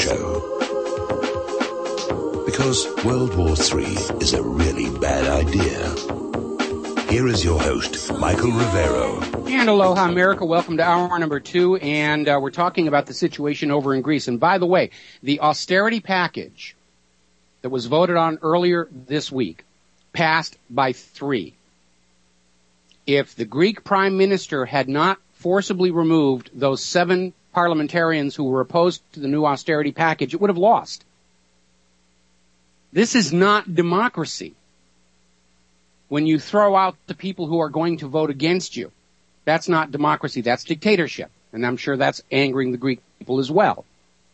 Show. Because World War III is a really bad idea. Here is your host, Michael Rivero. And aloha, America. Welcome to hour number 2. And we're talking about the situation over in Greece. And by the way, the austerity package that was voted on earlier this week passed by 3. If the Greek prime minister had not forcibly removed those 7 parliamentarians who were opposed to the new austerity package, it would have lost. This is not democracy. When you throw out the people who are going to vote against you, that's not democracy, that's dictatorship. And I'm sure that's angering the Greek people as well.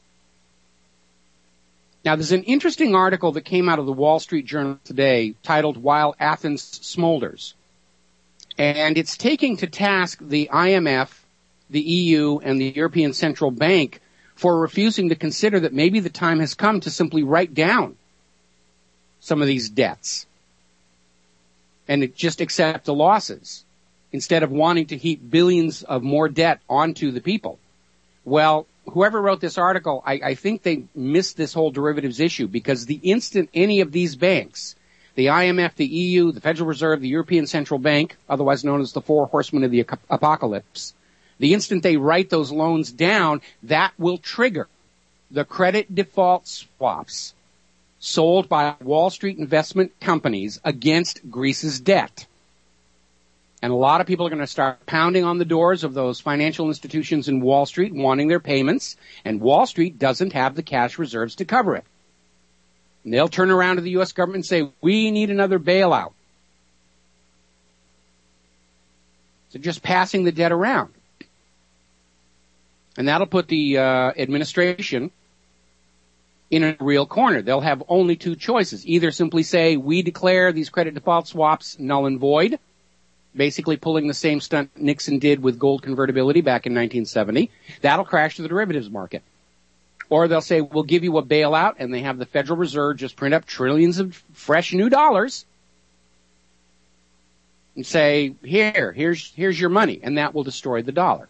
Now, there's an interesting article that came out of the Wall Street Journal today titled "While Athens Smolders." And it's taking to task the IMF, the EU, and the European Central Bank for refusing to consider that maybe the time has come to simply write down some of these debts and just accept the losses instead of wanting to heap billions of more debt onto the people. Well, whoever wrote this article, I think they missed this whole derivatives issue, because the instant any of these banks, the IMF, the EU, the Federal Reserve, the European Central Bank, otherwise known as the 4 horsemen of the apocalypse, the instant they write those loans down, that will trigger the credit default swaps sold by Wall Street investment companies against Greece's debt. And a lot of people are going to start pounding on the doors of those financial institutions in Wall Street wanting their payments, and Wall Street doesn't have the cash reserves to cover it. And they'll turn around to the U.S. government and say, we need another bailout. So just passing the debt around. And that'll put the administration in a real corner. They'll have only 2 choices. Either simply say, we declare these credit default swaps null and void, basically pulling the same stunt Nixon did with gold convertibility back in 1970. That'll crash the derivatives market. Or they'll say, we'll give you a bailout, and they have the Federal Reserve just print up trillions of fresh new dollars and say, here's your money, and that will destroy the dollar.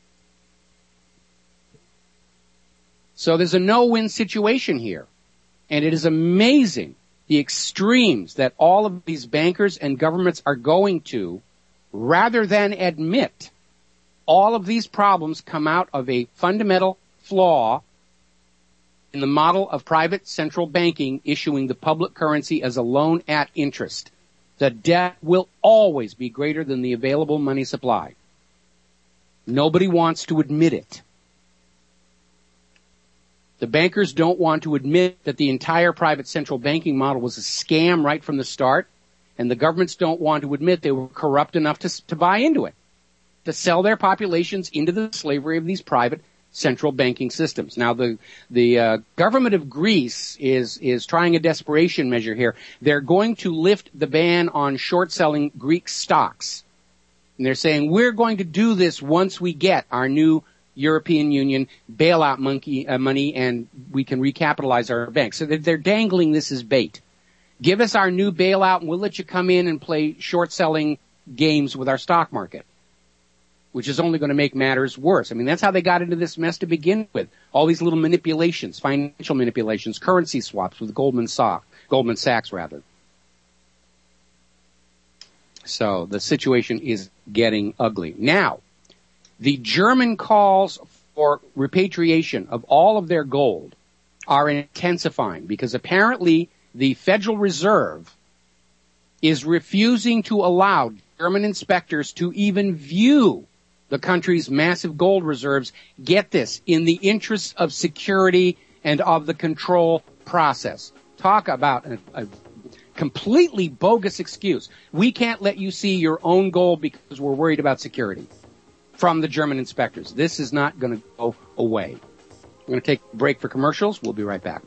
So there's a no-win situation here. And it is amazing the extremes that all of these bankers and governments are going to, rather than admit all of these problems come out of a fundamental flaw in the model of private central banking issuing the public currency as a loan at interest. The debt will always be greater than the available money supply. Nobody wants to admit it. The bankers don't want to admit that the entire private central banking model was a scam right from the start, and the governments don't want to admit they were corrupt enough to buy into it, to sell their populations into the slavery of these private central banking systems. Now, the government of Greece is trying a desperation measure here. They're going to lift the ban on short selling Greek stocks. And they're saying, we're going to do this once we get our new European Union bailout money and we can recapitalize our banks. So they're dangling this as bait. Give us our new bailout and we'll let you come in and play short selling games with our stock market, which is only going to make matters worse. I mean, that's how they got into this mess to begin with. All these little manipulations, financial manipulations, currency swaps with Goldman Sachs rather. So the situation is getting ugly. Now, the German calls for repatriation of all of their gold are intensifying because apparently the Federal Reserve is refusing to allow German inspectors to even view the country's massive gold reserves, get this, in the interests of security and of the control process. Talk about a completely bogus excuse. We can't let you see your own gold because we're worried about security from the German inspectors. This is not going to go away. We're going to take a break for commercials. We'll be right back.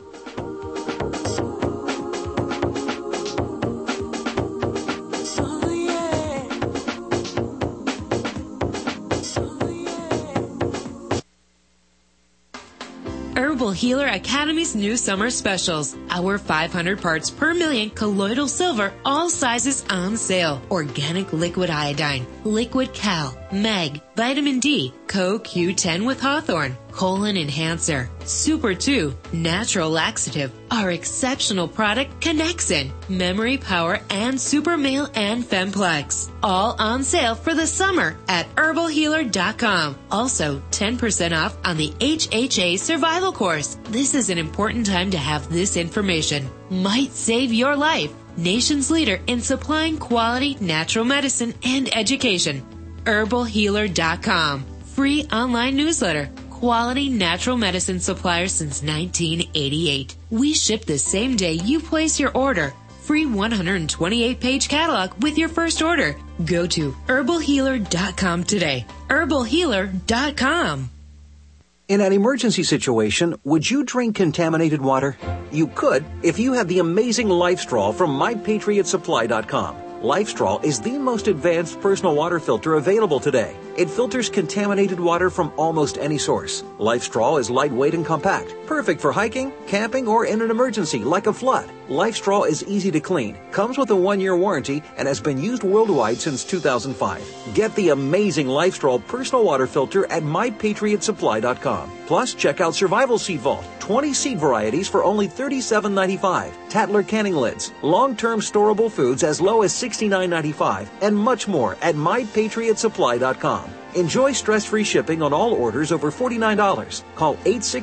Herbal Healer Academy's new summer specials. Our 500 parts per million colloidal silver, all sizes on sale. Organic liquid iodine, liquid cal, mag, vitamin D, CoQ10 with Hawthorne, Colon Enhancer, Super 2, Natural Laxative, our exceptional product Connexin, Memory Power, and Super Male and Femplex. All on sale for the summer at herbalhealer.com. Also, 10% off on the HHA Survival Course. This is an important time to have this information. Might save your life. Nation's leader in supplying quality natural medicine and education. herbalhealer.com. Free online newsletter. Quality natural medicine supplier since 1988. We ship the same day you place your order. Free 128-page catalog with your first order. Go to herbalhealer.com today. herbalhealer.com. In an emergency situation, would you drink contaminated water? You could if you had the amazing LifeStraw from MyPatriotSupply.com. LifeStraw is the most advanced personal water filter available today. It filters contaminated water from almost any source. LifeStraw is lightweight and compact, perfect for hiking, camping, or in an emergency like a flood. LifeStraw is easy to clean, comes with a 1-year warranty, and has been used worldwide since 2005. Get the amazing LifeStraw personal water filter at MyPatriotSupply.com. Plus, check out Survival Seed Vault, 20 seed varieties for only $37.95, Tatler canning lids, long-term storable foods as low as $69.95, and much more at MyPatriotSupply.com. Enjoy stress-free shipping on all orders over $49. Call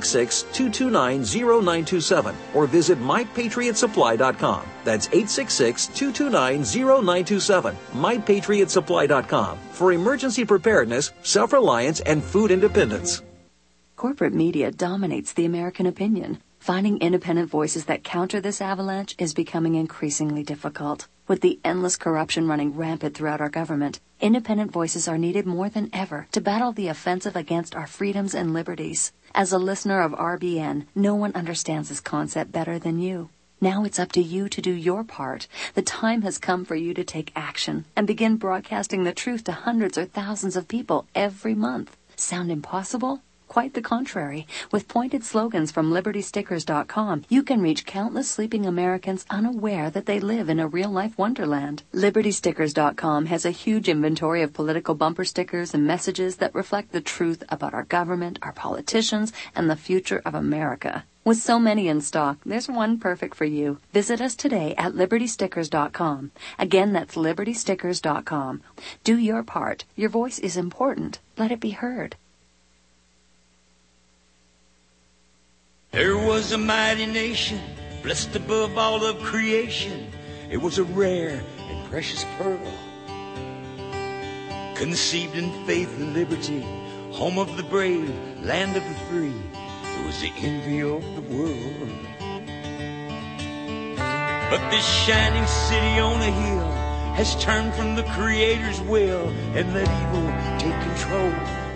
866-229-0927 or visit MyPatriotSupply.com. That's 866-229-0927. MyPatriotSupply.com for emergency preparedness, self-reliance, and food independence. Corporate media dominates the American opinion. Finding independent voices that counter this avalanche is becoming increasingly difficult. With the endless corruption running rampant throughout our government, independent voices are needed more than ever to battle the offensive against our freedoms and liberties. As a listener of RBN, no one understands this concept better than you. Now it's up to you to do your part. The time has come for you to take action and begin broadcasting the truth to hundreds or thousands of people every month. Sound impossible? Quite the contrary. With pointed slogans from LibertyStickers.com, you can reach countless sleeping Americans unaware that they live in a real-life wonderland. LibertyStickers.com has a huge inventory of political bumper stickers and messages that reflect the truth about our government, our politicians, and the future of America. With so many in stock, there's one perfect for you. Visit us today at LibertyStickers.com. Again, that's LibertyStickers.com. Do your part. Your voice is important. Let it be heard. There was a mighty nation, blessed above all of creation. It was a rare and precious pearl, conceived in faith and liberty, home of the brave, land of the free. It was the envy of the world. But this shining city on a hill has turned from the Creator's will and let evil take control.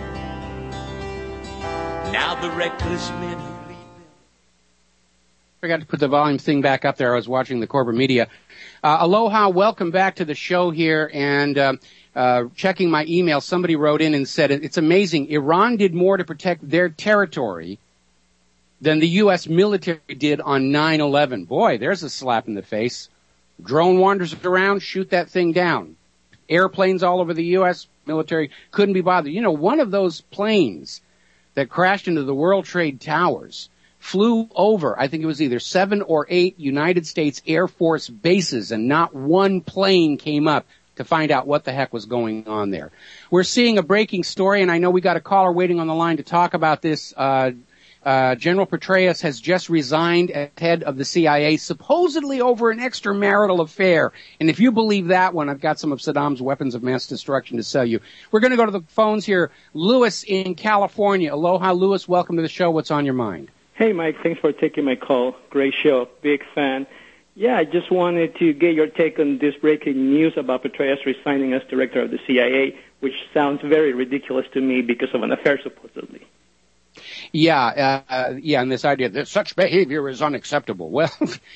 Now the reckless men who I forgot to put the volume thing back up there. I was watching the corporate media. Aloha, welcome back to the show here. And checking my email, somebody wrote in and said, it's amazing. Iran did more to protect their territory than the U.S. military did on 9/11. Boy, there's a slap in the face. Drone wanders around, shoot that thing down. Airplanes all over the U.S. military couldn't be bothered. You know, one of those planes that crashed into the World Trade Towers flew over, I think it was either 7 or 8 United States Air Force bases, and not one plane came up to find out what the heck was going on there. We're seeing a breaking story, and I know we got a caller waiting on the line to talk about this. General Petraeus has just resigned as head of the CIA, supposedly over an extramarital affair. And if you believe that one, I've got some of Saddam's weapons of mass destruction to sell you. We're going to go to the phones here. Lewis in California. Aloha, Lewis. Welcome to the show. What's on your mind? Hey, Mike. Thanks for taking my call. Great show. Big fan. Yeah, I just wanted to get your take on this breaking news about Petraeus resigning as director of the CIA, which sounds very ridiculous to me because of an affair, supposedly. Yeah, and this idea that such behavior is unacceptable. Well,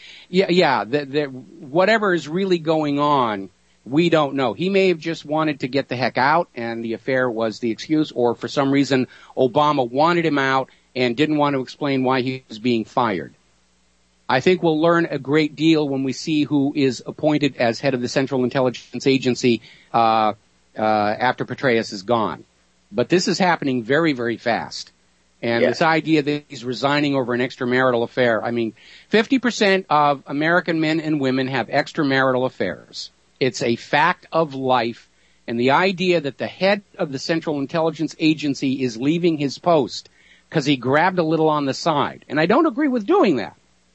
whatever is really going on, we don't know. He may have just wanted to get the heck out, and the affair was the excuse, or for some reason Obama wanted him out and didn't want to explain why he was being fired. I think we'll learn a great deal when we see who is appointed as head of the Central Intelligence Agency after Petraeus is gone. But this is happening very, very fast. And this idea that he's resigning over an extramarital affair. I mean, 50% of American men and women have extramarital affairs. It's a fact of life. And the idea that the head of the Central Intelligence Agency is leaving his post because he grabbed a little on the side. And I don't agree with doing that,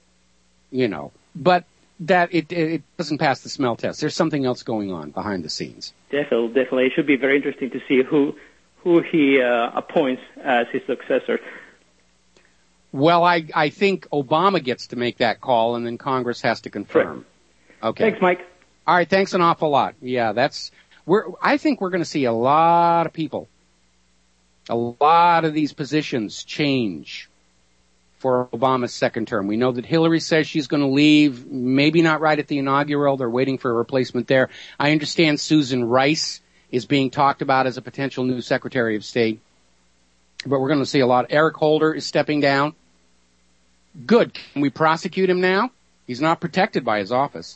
but that it doesn't pass the smell test. There's something else going on behind the scenes. Definitely. It should be very interesting to see who he appoints as his successor. Well, I think Obama gets to make that call, and then Congress has to confirm. Right. Okay. Thanks, Mike. All right, thanks an awful lot. Yeah, I think we're going to see a lot of people, a lot of these positions change for Obama's second term. We know that Hillary says she's going to leave, maybe not right at the inaugural. They're waiting for a replacement there. I understand Susan Rice is being talked about as a potential new Secretary of State. But we're going to see a lot. Eric Holder is stepping down. Good. Can we prosecute him now? He's not protected by his office.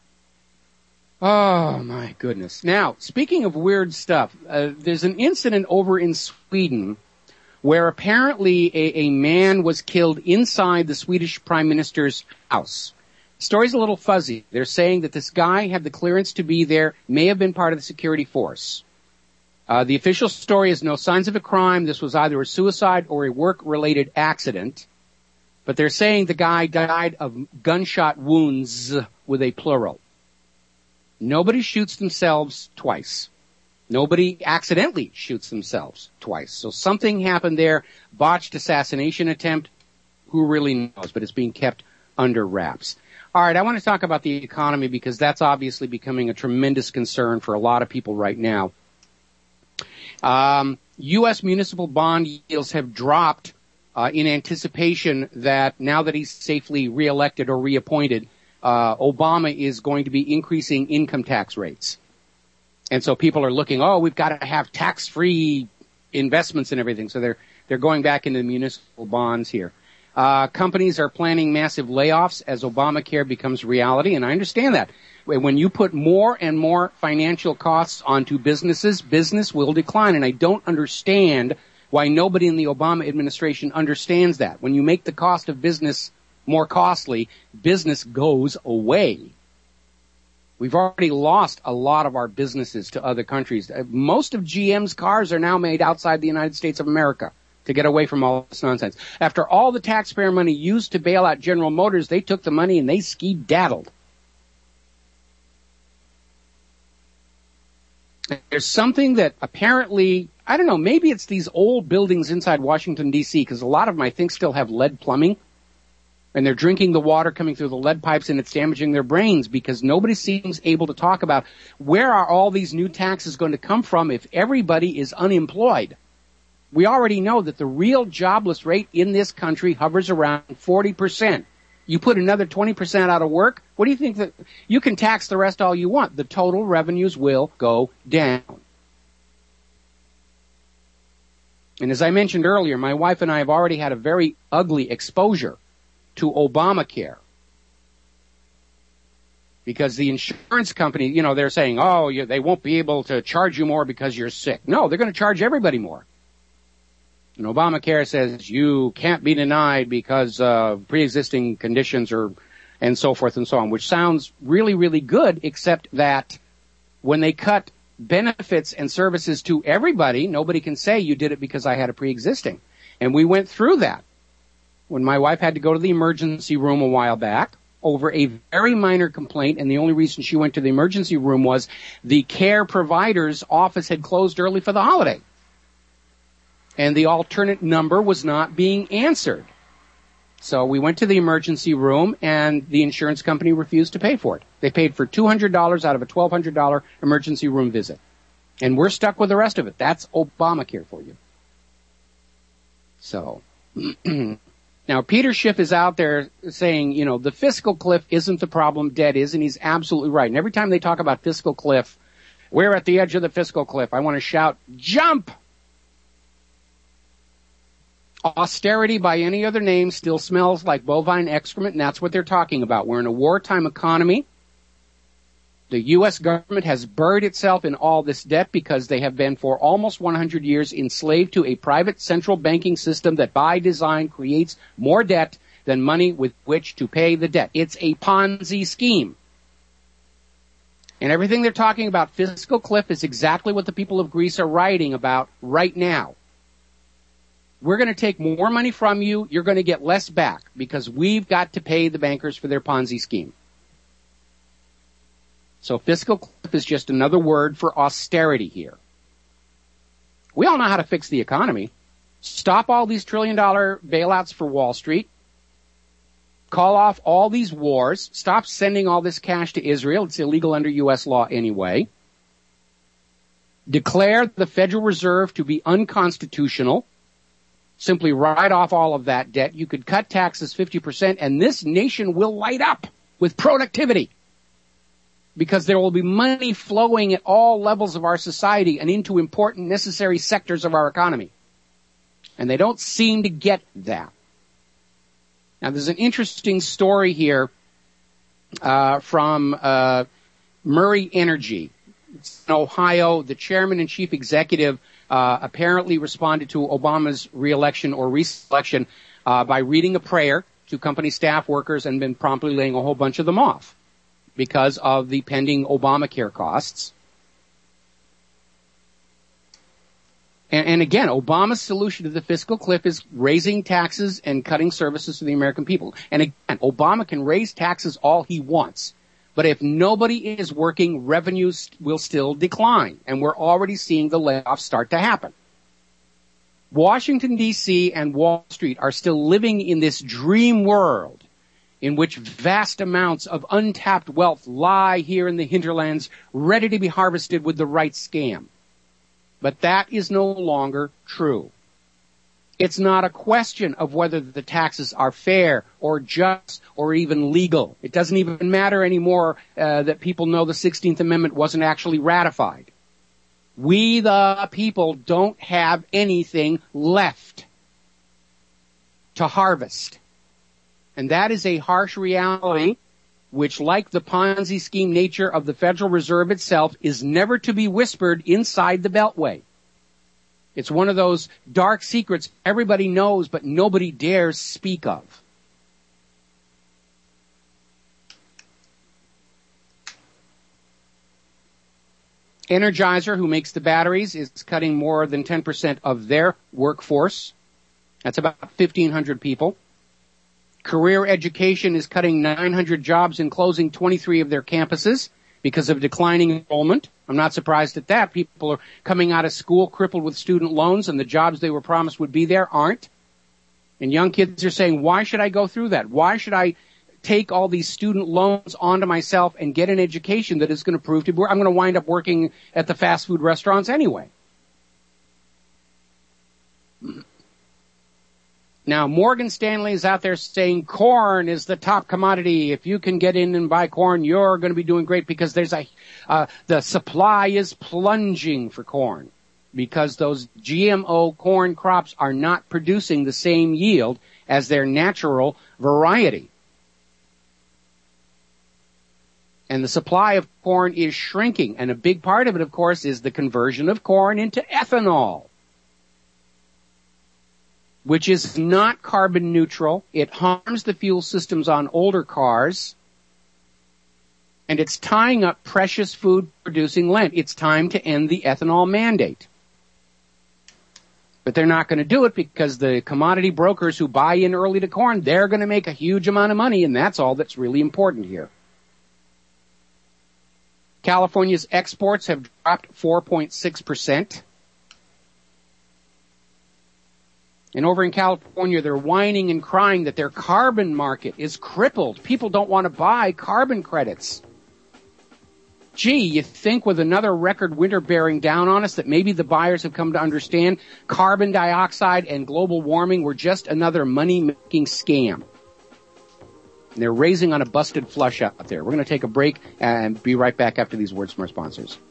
Oh, my goodness. Now, speaking of weird stuff, there's an incident over in Sweden where apparently a man was killed inside the Swedish Prime Minister's house. The story's a little fuzzy. They're saying that this guy had the clearance to be there, may have been part of the security force. The official story is no signs of a crime. This was either a suicide or a work-related accident. But they're saying the guy died of gunshot wounds with a plural. Nobody shoots themselves twice. Nobody accidentally shoots themselves twice. So something happened there, botched assassination attempt. Who really knows? But it's being kept under wraps. All right, I want to talk about the economy because that's obviously becoming a tremendous concern for a lot of people right now. U.S. municipal bond yields have dropped in anticipation that now that he's safely reelected or reappointed, Obama is going to be increasing income tax rates. And so people are looking, we've got to have tax-free investments and everything. So they're going back into the municipal bonds here. Companies are planning massive layoffs as Obamacare becomes reality, and I understand that. When you put more and more financial costs onto businesses, business will decline, and I don't understand why nobody in the Obama administration understands that. When you make the cost of business more costly, business goes away. We've already lost a lot of our businesses to other countries. Most of GM's cars are now made outside the United States of America to get away from all this nonsense. After all the taxpayer money used to bail out General Motors, they took the money and they ski-daddled. There's something that apparently, I don't know, maybe it's these old buildings inside Washington, D.C., because a lot of them, I think, still have lead plumbing. And they're drinking the water coming through the lead pipes, and it's damaging their brains because nobody seems able to talk about where are all these new taxes going to come from if everybody is unemployed. We already know that the real jobless rate in this country hovers around 40%. You put another 20% out of work, what do you think that you can tax the rest all you want? The total revenues will go down. And as I mentioned earlier, my wife and I have already had a very ugly exposure to Obamacare. Because the insurance company, they're saying, they won't be able to charge you more because you're sick. No, they're going to charge everybody more. And Obamacare says you can't be denied because of pre-existing conditions and so forth and so on, which sounds really, really good, except that when they cut benefits and services to everybody, nobody can say you did it because I had a pre-existing. And we went through that when my wife had to go to the emergency room a while back over a very minor complaint, and the only reason she went to the emergency room was the care provider's office had closed early for the holiday. And the alternate number was not being answered. So we went to the emergency room, and the insurance company refused to pay for it. They paid for $200 out of a $1,200 emergency room visit. And we're stuck with the rest of it. That's Obamacare for you. So, now Peter Schiff is out there saying, the fiscal cliff isn't the problem, debt is, and he's absolutely right. And every time they talk about fiscal cliff, we're at the edge of the fiscal cliff, I want to shout, jump! Austerity by any other name still smells like bovine excrement, and that's what they're talking about. We're in a wartime economy. The U.S. government has buried itself in all this debt because they have been for almost 100 years enslaved to a private central banking system that by design creates more debt than money with which to pay the debt. It's a Ponzi scheme. And everything they're talking about, fiscal cliff, is exactly what the people of Greece are writing about right now. We're going to take more money from you. You're going to get less back because we've got to pay the bankers for their Ponzi scheme. So fiscal cliff is just another word for austerity here. We all know how to fix the economy. Stop all these trillion-dollar bailouts for Wall Street. Call off all these wars. Stop sending all this cash to Israel. It's illegal under U.S. law anyway. Declare the Federal Reserve to be unconstitutional. Simply write off all of that debt. You could cut taxes 50%, and this nation will light up with productivity because there will be money flowing at all levels of our society and into important, necessary sectors of our economy. And they don't seem to get that. Now, there's an interesting story here from Murray Energy. It's in Ohio. The chairman and chief executive apparently responded to Obama's reelection or reselection by reading a prayer to company staff workers and then promptly laying a whole bunch of them off because of the pending Obamacare costs. And again, Obama's solution to the fiscal cliff is raising taxes and cutting services to the American people. And again, Obama can raise taxes all he wants. But if nobody is working, revenues will still decline. And we're already seeing the layoffs start to happen. Washington, D.C. and Wall Street are still living in this dream world in which vast amounts of untapped wealth lie here in the hinterlands, ready to be harvested with the right scam. But that is no longer true. It's not a question of whether the taxes are fair or just or even legal. It doesn't even matter anymore that people know the 16th Amendment wasn't actually ratified. We, the people, don't have anything left to harvest. And that is a harsh reality which, like the Ponzi scheme nature of the Federal Reserve itself, is never to be whispered inside the Beltway. It's one of those dark secrets everybody knows, but nobody dares speak of. Energizer, who makes the batteries, is cutting more than 10% of their workforce. That's about 1,500 people. Career Education is cutting 900 jobs and closing 23 of their campuses because of declining enrollment. I'm not surprised at that. People are coming out of school crippled with student loans, and the jobs they were promised would be there aren't. And young kids are saying, why should I go through that? Why should I take all these student loans onto myself and get an education that is going to prove to be, I'm going to wind up working at the fast food restaurants anyway. Now, Morgan Stanley is out there saying corn is the top commodity. If you can get in and buy corn, you're going to be doing great because there's the supply is plunging for corn because those GMO corn crops are not producing the same yield as their natural variety. And the supply of corn is shrinking. And a big part of it, of course, is the conversion of corn into ethanol, which is not carbon neutral. It harms the fuel systems on older cars. And it's tying up precious food-producing land. It's time to end the ethanol mandate. But they're not going to do it because the commodity brokers who buy in early to corn, they're going to make a huge amount of money, and that's all that's really important here. California's exports have dropped 4.6%. And over in California, they're whining and crying that their carbon market is crippled. People don't want to buy carbon credits. Gee, you think with another record winter bearing down on us that maybe the buyers have come to understand carbon dioxide and global warming were just another money-making scam. And they're raising on a busted flush out there. We're going to take a break and be right back after these words from our sponsors.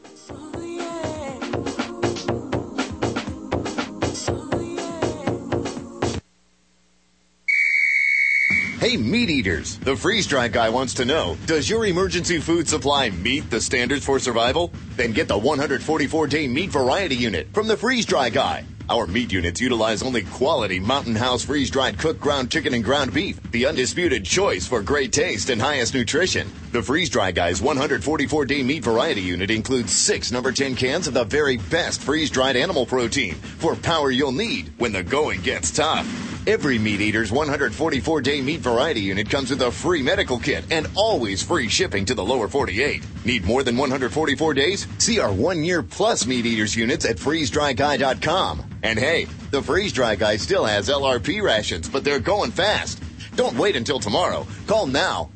Hey, meat eaters, the freeze-dry guy wants to know, does your emergency food supply meet the standards for survival? Then get the 144-day meat variety unit from the freeze-dry guy. Our meat units utilize only quality Mountain House freeze-dried cooked ground chicken and ground beef, the undisputed choice for great taste and highest nutrition. The Freeze-Dry Guy's 144-day meat variety unit includes 6 number 10 cans of the very best freeze-dried animal protein for power you'll need when the going gets tough. Every Meat Eater's 144-day meat variety unit comes with a free medical kit and always free shipping to the lower 48. Need more than 144 days? See our 1-year plus Meat Eaters units at freezedryguy.com. And hey, the Freeze-Dry Guy still has LRP rations, but they're going fast. Don't wait until tomorrow. Call now,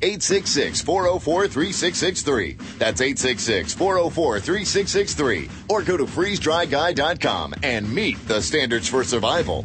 866-404-3663. That's 866-404-3663. Or go to freezedryguy.com and meet the standards for survival.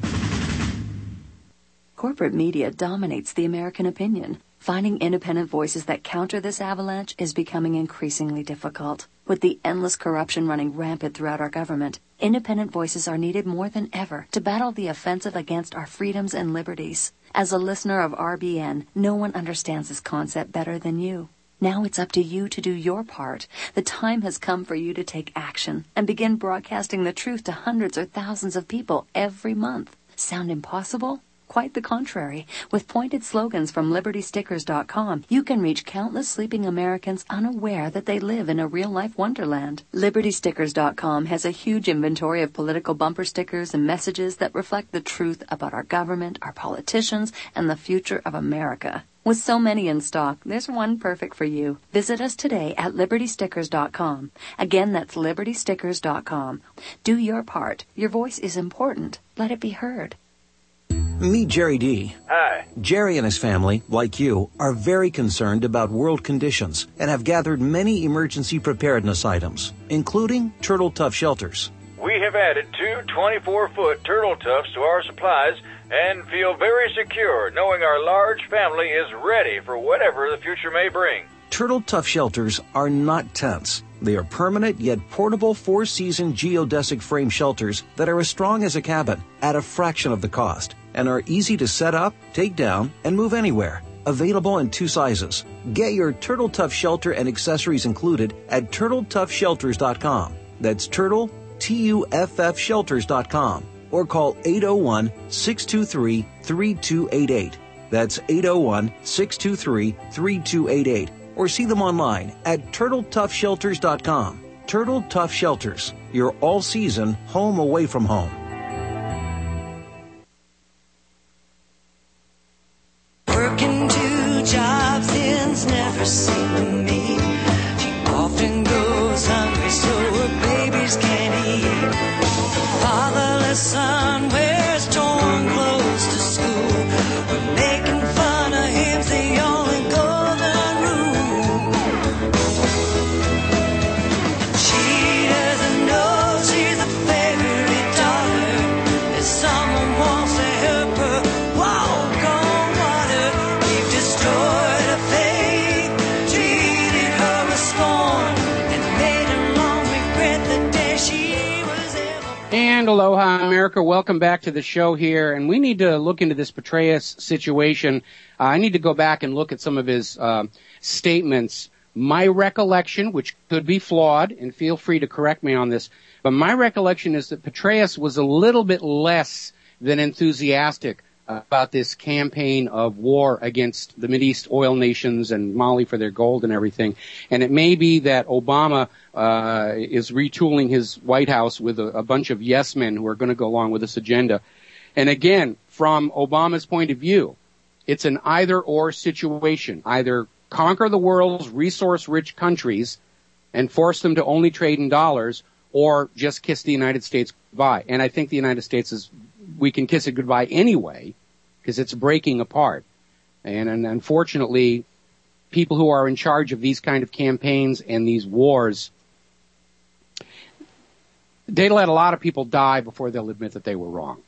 Corporate media dominates the American opinion. Finding independent voices that counter this avalanche is becoming increasingly difficult. With the endless corruption running rampant throughout our government, independent voices are needed more than ever to battle the offensive against our freedoms and liberties. As a listener of RBN, no one understands this concept better than you. Now it's up to you to do your part. The time has come for you to take action and begin broadcasting the truth to hundreds or thousands of people every month. Sound impossible? Quite the contrary. With pointed slogans from LibertyStickers.com, you can reach countless sleeping Americans unaware that they live in a real-life wonderland. LibertyStickers.com has a huge inventory of political bumper stickers and messages that reflect the truth about our government, our politicians, and the future of America. With so many in stock, there's one perfect for you. Visit us today at LibertyStickers.com. Again, that's LibertyStickers.com. Do your part. Your voice is important. Let it be heard. Meet Jerry D. Hi. Jerry and his family, like you, are very concerned about world conditions and have gathered many emergency preparedness items, including Turtle Tough shelters. We have added 2 24-foot Turtle Toughs to our supplies and feel very secure knowing our large family is ready for whatever the future may bring. Turtle Tough shelters are not tents. They are permanent yet portable 4-season geodesic frame shelters that are as strong as a cabin at a fraction of the cost and are easy to set up, take down, and move anywhere. Available in 2 sizes. Get your Turtle Tough shelter and accessories included at TurtleToughShelters.com. That's Turtle, Tuff Shelters.com. Or call 801-623-3288. That's 801-623-3288. Or see them online at TurtleToughShelters.com. Turtle Tough Shelters, your all-season home away from home. Working 2 jobs ends never seem to meet. She often goes hungry so her babies can't eat. Fatherless son wears torn clothes to school. We're making fun of him's the only golden rule. She doesn't know she's a favorite daughter. If someone wants to help her walk on water, we've destroyed her faith, treated her with scorn, and made her long regret the day she was ever. And aloha, America. Welcome back to the show here. And we need to look into this Petraeus situation. I need to go back and look at some of his statements. My recollection, which could be flawed, and feel free to correct me on this, but my recollection is that Petraeus was a little bit less than enthusiastic about this campaign of war against the Mideast oil nations and Mali for their gold and everything. And it may be that Obama is retooling his White House with a bunch of yes men who are going to go along with this agenda. And again, from Obama's point of view, it's an either-or situation. Either conquer the world's resource-rich countries and force them to only trade in dollars, or just kiss the United States goodbye. And I think the United States we can kiss it goodbye anyway, because it's breaking apart. And unfortunately, people who are in charge of these kind of campaigns and these wars, they let a lot of people die before they'll admit that they were wrong.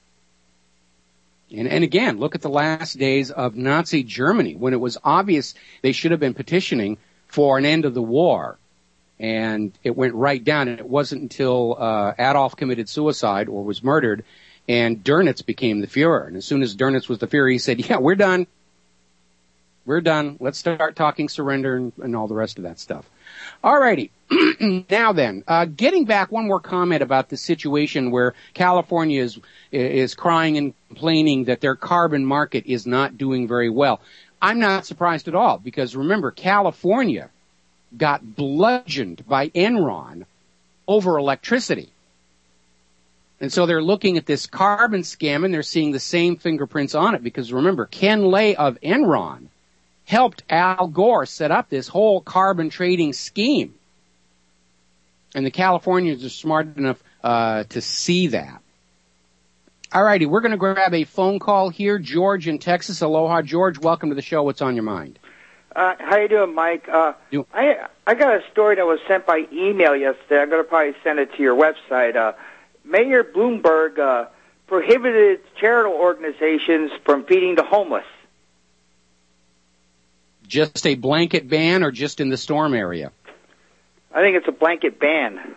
And again, look at the last days of Nazi Germany, when it was obvious they should have been petitioning for an end of the war. And it went right down, and it wasn't until Adolf committed suicide or was murdered, and Dönitz became the Fuhrer. And as soon as Dönitz was the Fuhrer, he said, yeah, we're done. We're done. Let's start talking surrender and all the rest of that stuff. All righty. Now then, getting back, one more comment about the situation where California is crying and complaining that their carbon market is not doing very well. I'm not surprised at all, because remember, California got bludgeoned by Enron over electricity. And so they're looking at this carbon scam, and they're seeing the same fingerprints on it, because remember, Ken Lay of Enron helped Al Gore set up this whole carbon trading scheme. And the Californians are smart enough to see that. All righty, we're going to grab a phone call here. George in Texas. Aloha, George. Welcome to the show. What's on your mind? How you doing, Mike? I got a story that was sent by email yesterday. I'm going to probably send it to your website. Mayor Bloomberg prohibited charitable organizations from feeding the homeless. Just a blanket ban, or just in the storm area? I think it's a blanket ban.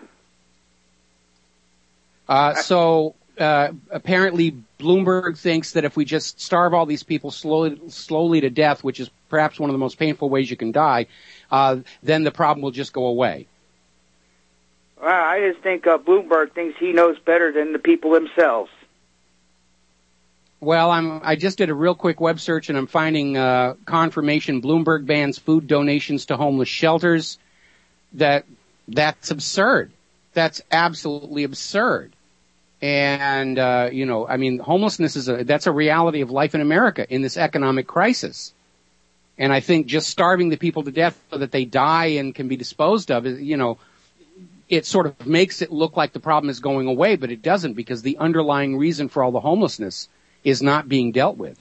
So apparently Bloomberg thinks that if we just starve all these people slowly to death, which is perhaps one of the most painful ways you can die, then the problem will just go away. Well, I just think Bloomberg thinks he knows better than the people themselves. Well, I just did a real quick web search, and I'm finding confirmation Bloomberg bans food donations to homeless shelters. That's absurd. That's absolutely absurd. And homelessness that's a reality of life in America in this economic crisis. And I think just starving the people to death so that they die and can be disposed of, it sort of makes it look like the problem is going away, but it doesn't, because the underlying reason for all the homelessness is not being dealt with.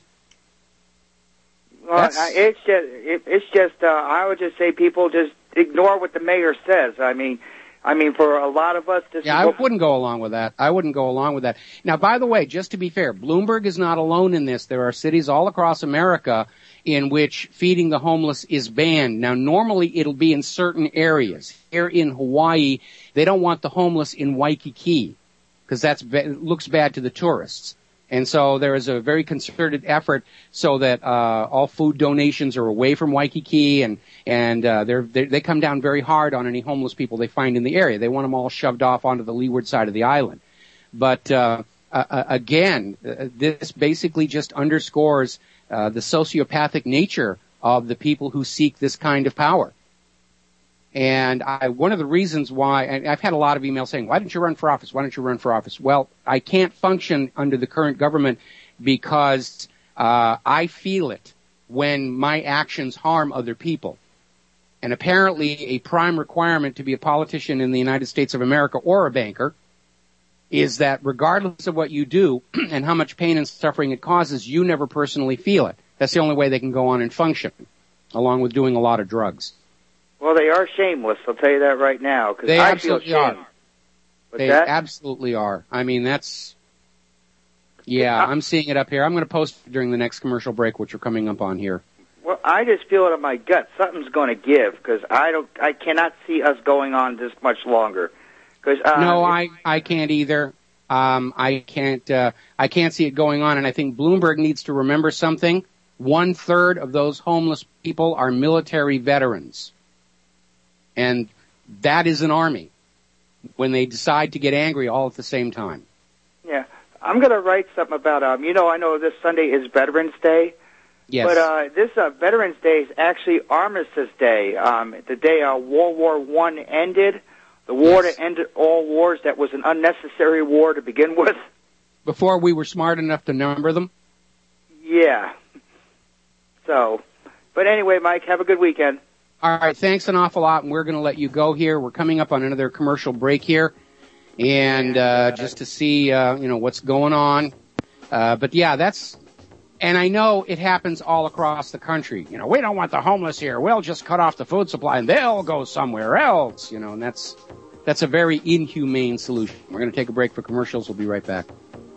Well, it's just I would just say people just ignore what the mayor says. I mean, for a lot of us, I wouldn't go along with that. Now, by the way, just to be fair, Bloomberg is not alone in this. There are cities all across America in which feeding the homeless is banned. Now, normally it'll be in certain areas. Here in Hawaii, they don't want the homeless in Waikiki because it looks bad to the tourists. And so there is a very concerted effort so that all food donations are away from Waikiki, and they come down very hard on any homeless people they find in the area. They want them all shoved off onto the leeward side of the island. But again, this basically just underscores the sociopathic nature of the people who seek this kind of power. And one of the reasons why, and I've had a lot of emails saying, why didn't you run for office? Why don't you run for office? Well, I can't function under the current government because I feel it when my actions harm other people. And apparently a prime requirement to be a politician in the United States of America or a banker is that regardless of what you do and how much pain and suffering it causes, you never personally feel it. That's the only way they can go on and function, along with doing a lot of drugs. Well, they are shameless, I'll tell you that right now. They absolutely are. They absolutely are. I mean, I'm seeing it up here. I'm going to post it during the next commercial break, which we're coming up on here. Well, I just feel it in my gut. Something's going to give, because I cannot see us going on this much longer. No, I can't either. I can't see it going on, and I think Bloomberg needs to remember something. 1/3 of those homeless people are military veterans. And that is an army when they decide to get angry all at the same time. Yeah. I'm going to write something about, I know this Sunday is Veterans Day. Yes. But this Veterans Day is actually Armistice Day, the day World War I ended, the war that ended all wars. That was an unnecessary war to begin with. Before we were smart enough to number them? Yeah. So, but anyway, Mike, have a good weekend. All right, thanks an awful lot, and we're going to let you go here. We're coming up on another commercial break here, and just to see, what's going on. But yeah, and I know it happens all across the country. We don't want the homeless here. We'll just cut off the food supply, and they'll go somewhere else. And that's a very inhumane solution. We're going to take a break for commercials. We'll be right back.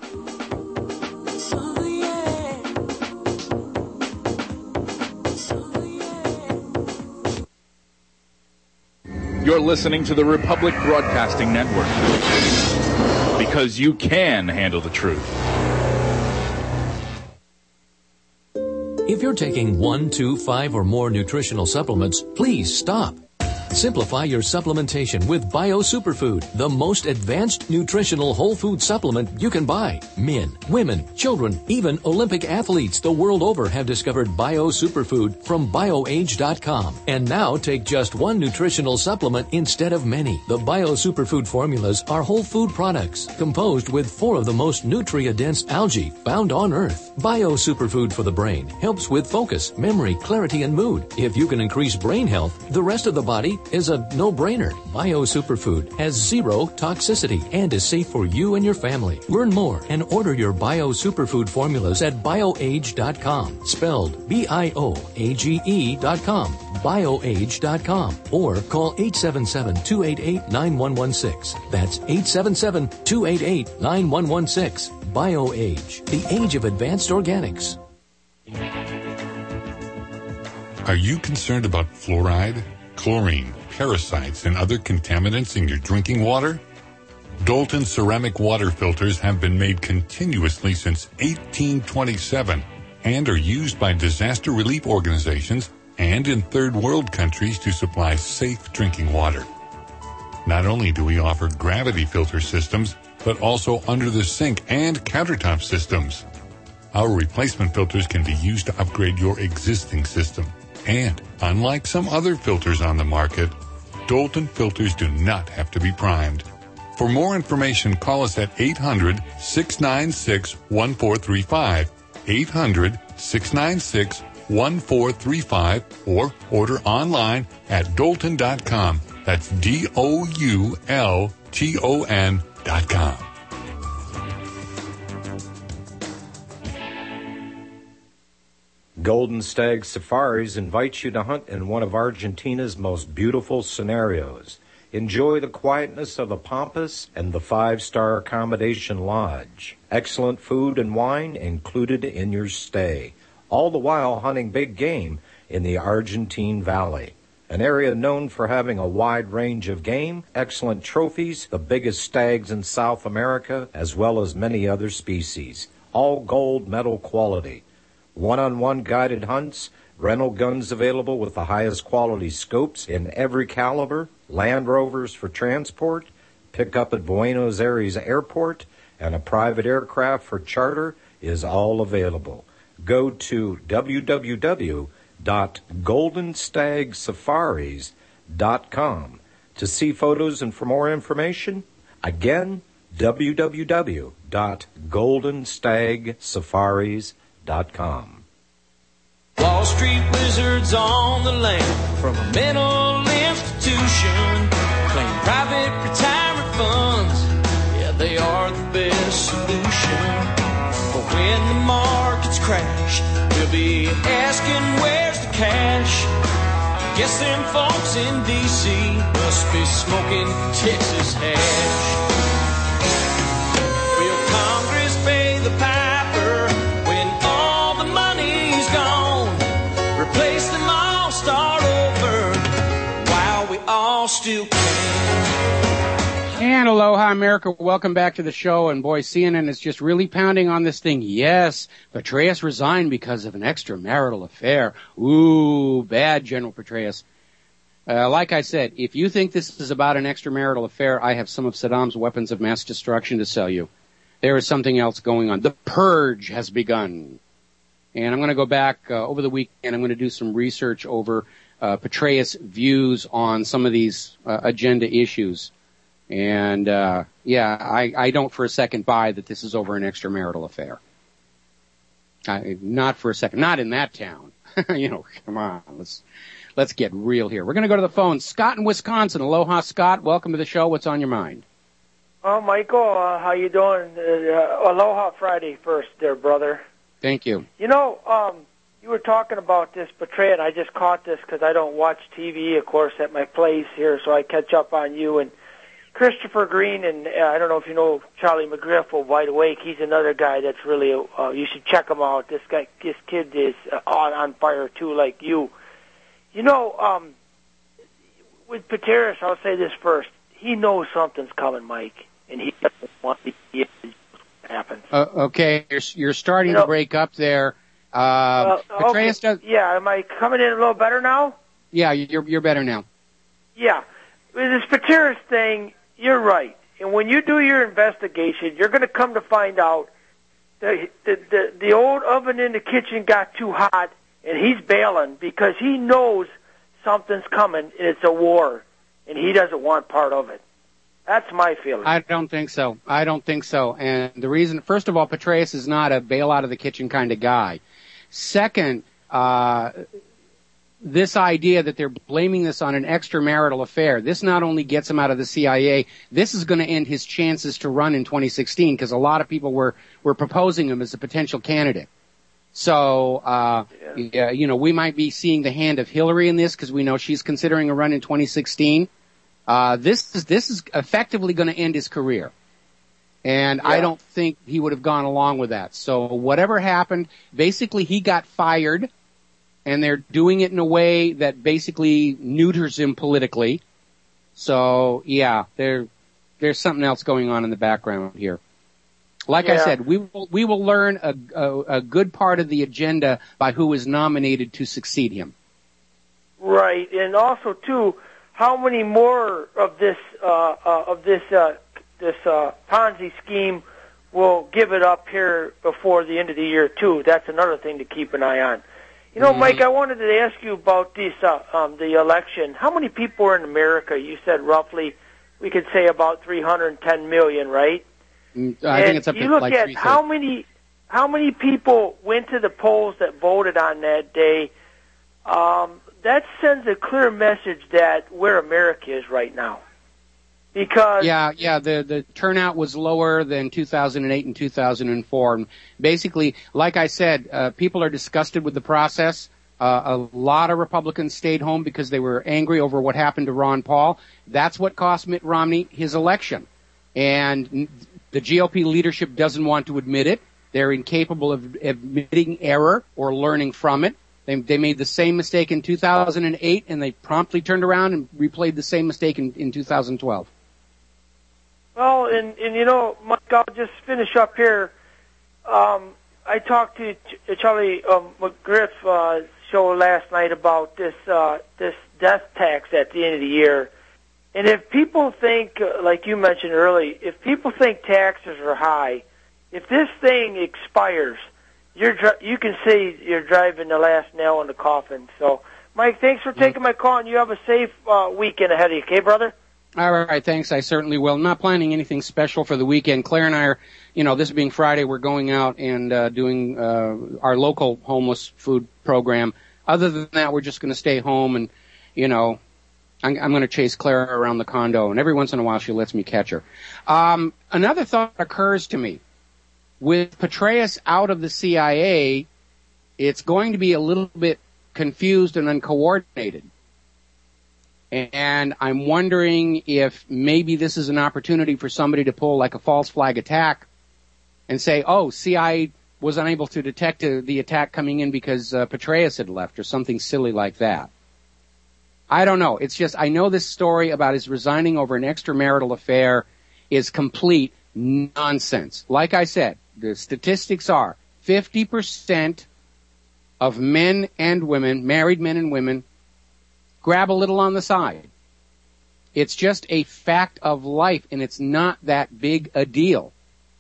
You're listening to the Republic Broadcasting Network, because you can handle the truth. If you're taking 1, 2, 5, or more nutritional supplements, please stop. Simplify your supplementation with Bio Superfood, the most advanced nutritional whole food supplement you can buy. Men, women, children, even Olympic athletes the world over have discovered Bio Superfood from BioAge.com. And now take just one nutritional supplement instead of many. The Bio Superfood formulas are whole food products composed with 4 of the most nutrient-dense algae found on Earth. Bio Superfood for the brain helps with focus, memory, clarity, and mood. If you can increase brain health, the rest of the body is a no-brainer. Bio Superfood has 0 toxicity and is safe for you and your family. Learn more and order your Bio Superfood formulas at BioAge.com, spelled BIOAGE.com, BioAge.com, or call 877-288-9116. That's 877-288-9116. BioAge, the age of advanced organics. Are you concerned about fluoride, chlorine, parasites, and other contaminants in your drinking water? Dalton ceramic water filters have been made continuously since 1827 and are used by disaster relief organizations and in third world countries to supply safe drinking water. Not only do we offer gravity filter systems, but also under the sink and countertop systems. Our replacement filters can be used to upgrade your existing system. And unlike some other filters on the market, Dalton filters do not have to be primed. For more information, call us at 800-696-1435, 800-696-1435, or order online at Dalton.com. That's DOULTON.com. Golden Stag Safaris invites you to hunt in one of Argentina's most beautiful scenarios. Enjoy the quietness of the Pampas and the 5-star accommodation lodge. Excellent food and wine included in your stay, all the while hunting big game in the Argentine Valley, an area known for having a wide range of game, excellent trophies, the biggest stags in South America, as well as many other species, all gold medal quality. One-on-one guided hunts, rental guns available with the highest quality scopes in every caliber, Land Rovers for transport, pickup at Buenos Aires Airport, and a private aircraft for charter is all available. Go to www.goldenstagsafaris.com to see photos and for more information. Again, www.goldenstagsafaris.com. Wall Street wizards on the land from a mental institution claim private retirement funds. Yeah, they are the best solution. But when the markets crash, we'll be asking where's the cash. Guess them folks in D.C. must be smoking Texas hash. Will Congress pay the piper when all the money's gone? Replace them all, start over while we all still can. And aloha, America. Welcome back to the show. And boy, CNN is just really pounding on this thing. Yes, Petraeus resigned because of an extramarital affair. Ooh, bad, General Petraeus. Like I said, if you think this is about an extramarital affair, I have some of Saddam's weapons of mass destruction to sell you. There is something else going on. The purge has begun. And I'm going to go back over the weekend. I'm going to do some research over Petraeus' views on some of these agenda issues. And, I don't for a second buy that this is over an extramarital affair. Not for a second. Not in that town. Come on. Let's get real here. We're going to go to the phone. Scott in Wisconsin. Aloha, Scott. Welcome to the show. What's on your mind? Oh, Michael, how you doing? Aloha Friday first there, brother. Thank you. You were talking about this Petraeus, and I just caught this because I don't watch TV, of course, at my place here, so I catch up on you. And Christopher Green, and I don't know if you know Charlie McGriff of Wide Awake. He's another guy that's really, you should check him out. This kid is on fire, too, like you. With Petraeus, I'll say this first. He knows something's coming, Mike, and he doesn't want to happen. Okay, you're starting to break up there. Petraeus does. Yeah, am I coming in a little better now? Yeah, you're better now. Yeah. With this Petraeus thing, you're right. And when you do your investigation, you're going to come to find out that the old oven in the kitchen got too hot, and he's bailing because he knows something's coming, and it's a war, and he doesn't want part of it. That's my feeling. I don't think so. And the reason, first of all, Petraeus is not a bail out of the kitchen kind of guy. Second, this idea that they're blaming this on an extramarital affair, this not only gets him out of the CIA, this is going to end his chances to run in 2016 because a lot of people were proposing him as a potential candidate. So, we might be seeing the hand of Hillary in this because we know she's considering a run in 2016. This is effectively going to end his career. And I don't think he would have gone along with that. So whatever happened, basically he got fired, and they're doing it in a way that basically neuters him politically. So yeah, there's something else going on in the background here. Like I said, we will learn a good part of the agenda by who is nominated to succeed him. Right, and also too, how many more of this Ponzi scheme will give it up here before the end of the year too? That's another thing to keep an eye on. You know, Mike, I wanted to ask you about this the election. How many people are in America? You said roughly, we could say about 310 million, right? I think it's up to like 330. You look at how many people went to the polls that voted on that day. That sends a clear message that where America is right now. Because the turnout was lower than 2008 and 2004. And basically, like I said, people are disgusted with the process. A lot of Republicans stayed home because they were angry over what happened to Ron Paul. That's what cost Mitt Romney his election. And the GOP leadership doesn't want to admit it. They're incapable of admitting error or learning from it. They made the same mistake in 2008, and they promptly turned around and replayed the same mistake in 2012. Well, and you know, Mike, I'll just finish up here. I talked to Charlie McGriff's show last night about this death tax at the end of the year. And if people think, like you mentioned earlier, if people think taxes are high, if this thing expires, you can see you're driving the last nail in the coffin. So, Mike, thanks for taking my call, and you have a safe weekend ahead of you, okay, brother? All right, thanks. I certainly will. I'm not planning anything special for the weekend. Claire and I are, this being Friday, we're going out and doing our local homeless food program. Other than that, we're just going to stay home and, I'm going to chase Claire around the condo, and every once in a while she lets me catch her. Another thought occurs to me. With Petraeus out of the CIA, it's going to be a little bit confused and uncoordinated. And I'm wondering if maybe this is an opportunity for somebody to pull like a false flag attack and say, CIA was unable to detect the attack coming in because Petraeus had left or something silly like that. I don't know. It's just, I know this story about his resigning over an extramarital affair is complete nonsense. Like I said, the statistics are 50% of men and women, married men and women, grab a little on the side. It's just a fact of life, and it's not that big a deal.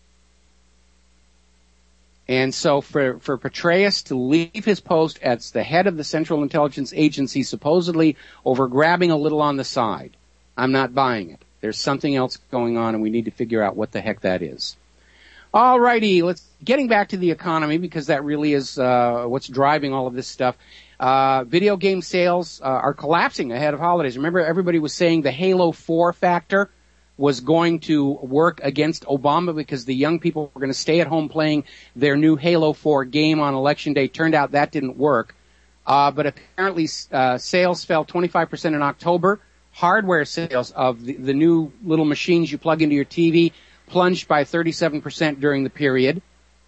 And so for Petraeus to leave his post as the head of the Central Intelligence Agency, supposedly over grabbing a little on the side, I'm not buying it. There's something else going on, and we need to figure out what the heck that is. All righty, getting back to the economy, because that really is what's driving all of this stuff. Video game sales are collapsing ahead of holidays. Remember, everybody was saying the Halo 4 factor was going to work against Obama because the young people were going to stay at home playing their new Halo 4 game on Election Day. Turned out that didn't work. But apparently sales fell 25% in October. Hardware sales of the new little machines you plug into your TV plunged by 37% during the period.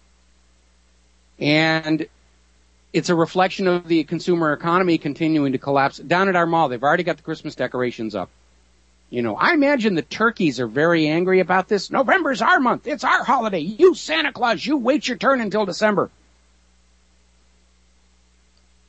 And it's a reflection of the consumer economy continuing to collapse. Down at our mall, they've already got the Christmas decorations up. I imagine the turkeys are very angry about this. November's our month. It's our holiday. You, Santa Claus, you wait your turn until December.